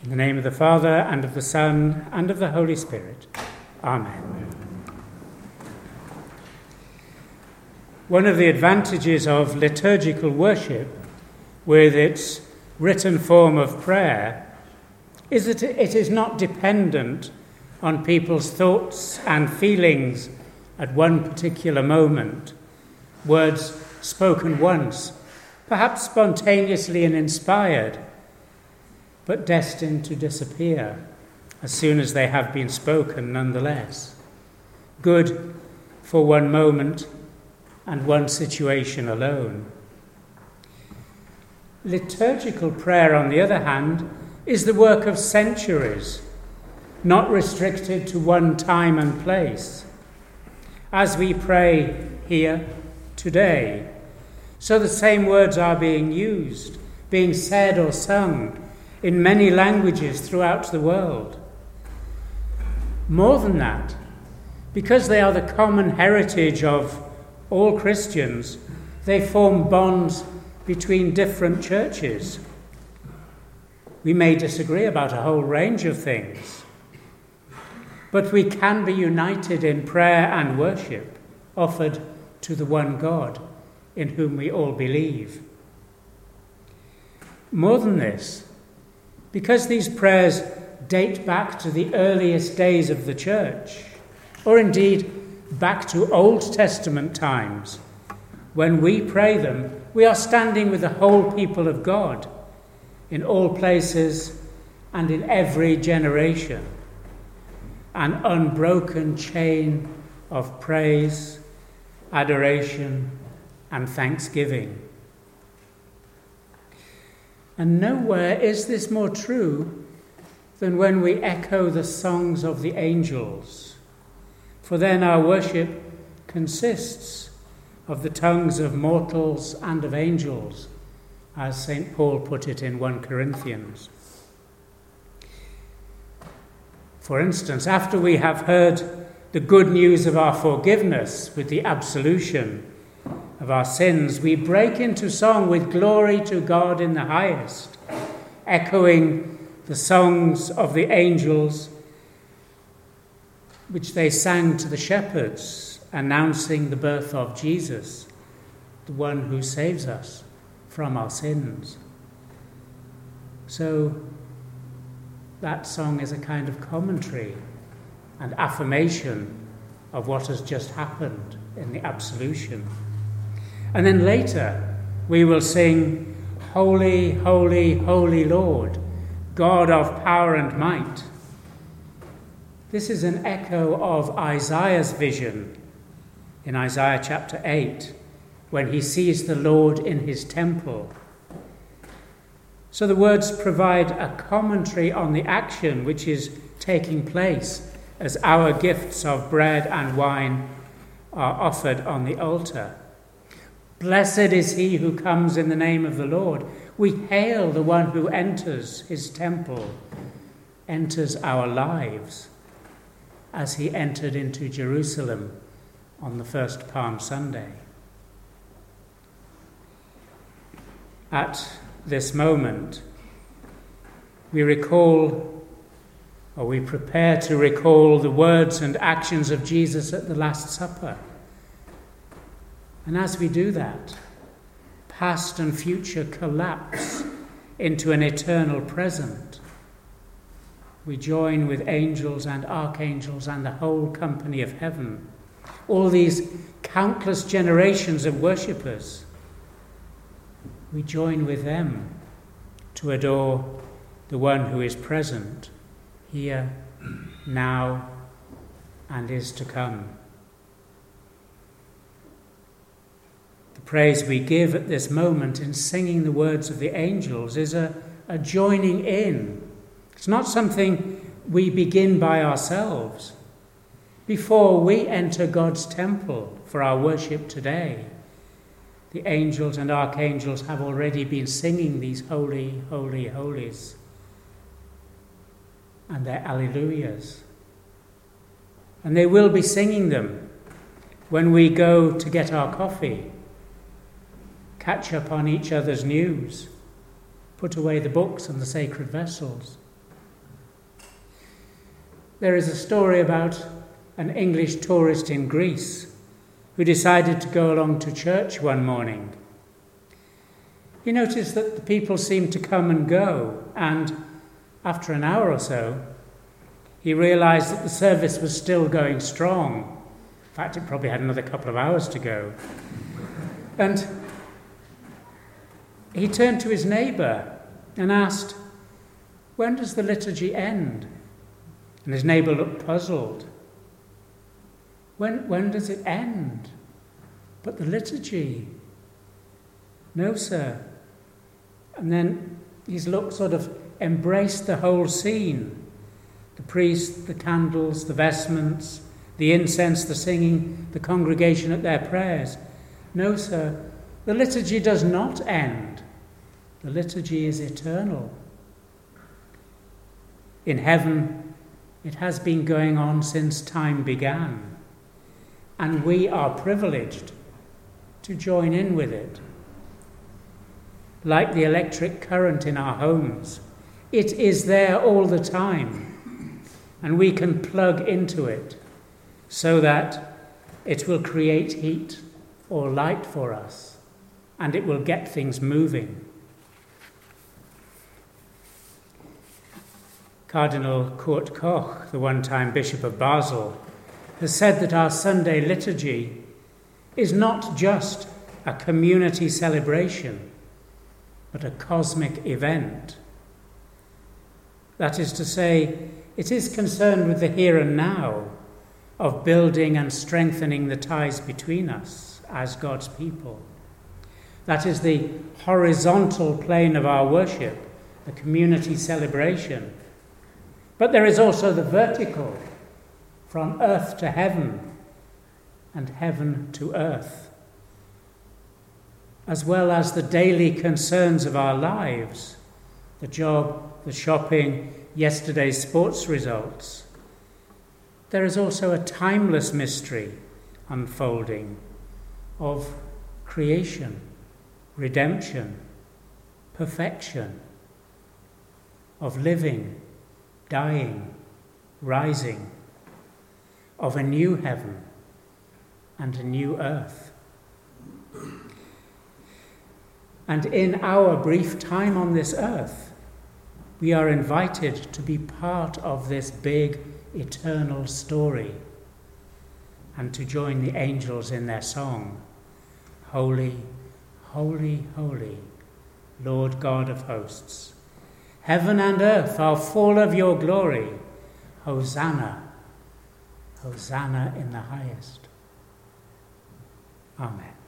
In the name of the Father, and of the Son, and of the Holy Spirit. Amen. One of the advantages of liturgical worship, with its written form of prayer, is that it is not dependent on people's thoughts and feelings at one particular moment. Words spoken once, perhaps spontaneously and inspired, but destined to disappear as soon as they have been spoken nonetheless. Good for one moment and one situation alone. Liturgical prayer, on the other hand, is the work of centuries, not restricted to one time and place. As we pray here today, so the same words are being used, being said or sung in many languages throughout the world. More than that, because they are the common heritage of all Christians, they form bonds between different churches. We may disagree about a whole range of things, but we can be united in prayer and worship offered to the one God in whom we all believe. More than this, because these prayers date back to the earliest days of the church, or indeed back to Old Testament times, when we pray them, we are standing with the whole people of God in all places and in every generation. An unbroken chain of praise, adoration, and thanksgiving. And nowhere is this more true than when we echo the songs of the angels. For then our worship consists of the tongues of mortals and of angels, as St. Paul put it in 1 Corinthians. For instance, after we have heard the good news of our forgiveness with the absolution of our sins, we break into song with glory to God in the highest, echoing the songs of the angels which they sang to the shepherds, announcing the birth of Jesus, the one who saves us from our sins. So that song is a kind of commentary and affirmation of what has just happened in the absolution. And then later we will sing, "Holy, holy, holy Lord, God of power and might." This is an echo of Isaiah's vision in Isaiah chapter 8, when he sees the Lord in his temple. So the words provide a commentary on the action which is taking place as our gifts of bread and wine are offered on the altar. Blessed is he who comes in the name of the Lord. We hail the one who enters his temple, enters our lives, as he entered into Jerusalem on the first Palm Sunday. At this moment, we prepare to recall the words and actions of Jesus at the Last Supper. And as we do that, past and future collapse into an eternal present. We join with angels and archangels and the whole company of heaven, all these countless generations of worshippers. We join with them to adore the one who is present here, now, and is to come. The praise we give at this moment in singing the words of the angels is a joining in. It's not something we begin by ourselves. Before we enter God's temple for our worship today, the angels and archangels have already been singing these holy, holy, holies and their alleluias. And they will be singing them when we go to get our coffee, catch up on each other's news, put away the books and the sacred vessels, There is a story about an English tourist in Greece who decided to go along to church one morning. He noticed that the people seemed to come and go, and after an hour or so, he realised that the service was still going strong. In fact, it probably had another couple of hours to go. And he turned to his neighbour and asked, "When does the liturgy end?" And his neighbour looked puzzled. When does it end? But the liturgy? "No, sir." And then his look sort of embraced the whole scene. The priest, the candles, the vestments, the incense, the singing, the congregation at their prayers. "No, sir, the liturgy does not end. The liturgy is eternal. In heaven, it has been going on since time began, and we are privileged to join in with it. Like the electric current in our homes, it is there all the time, and we can plug into it so that it will create heat or light for us, and it will get things moving. Cardinal Kurt Koch, the one-time Bishop of Basel, has said that our Sunday liturgy is not just a community celebration, but a cosmic event. That is to say, it is concerned with the here and now of building and strengthening the ties between us as God's people. That is the horizontal plane of our worship, the community celebration. But there is also the vertical, from earth to heaven and heaven to earth, as well as the daily concerns of our lives, the job, the shopping, yesterday's sports results. There is also a timeless mystery unfolding of creation, redemption, perfection, of living, dying, rising, of a new heaven and a new earth. And in our brief time on this earth, we are invited to be part of this big eternal story and to join the angels in their song, "Holy, holy, holy, Lord God of hosts. Heaven and earth are full of your glory. Hosanna, Hosanna in the highest." Amen.